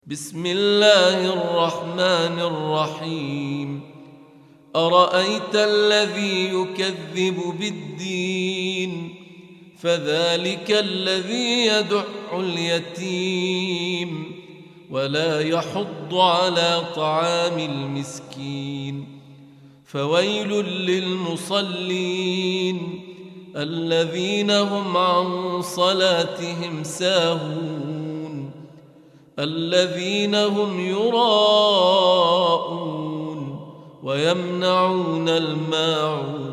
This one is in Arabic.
بسم الله الرحمن الرحيم. أرأيت الذي يكذب بالدين فذلك الذي يدع اليتيم ولا يحض على طعام المسكين فويل للمصلين الذين هم عن صلاتهم ساهون الذين هم يراءون ويمنعون الماعون